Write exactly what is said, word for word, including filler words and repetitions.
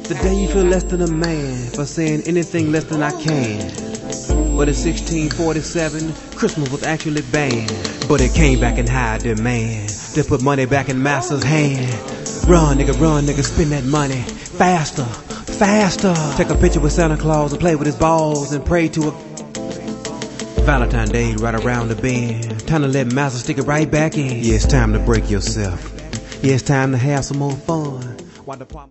The day you feel less than a man for saying anything less than I can. But in sixteen forty-seven, Christmas was actually banned. But it came back in high demand to put money back in master's hand. Run, nigga, run, nigga, spend that money faster, faster. Take a picture with Santa Claus and play with his balls and pray to a Valentine's Day right around the bend. Time to let master stick it right back in. Yeah, it's time to break yourself. Yeah, it's time to have some more fun.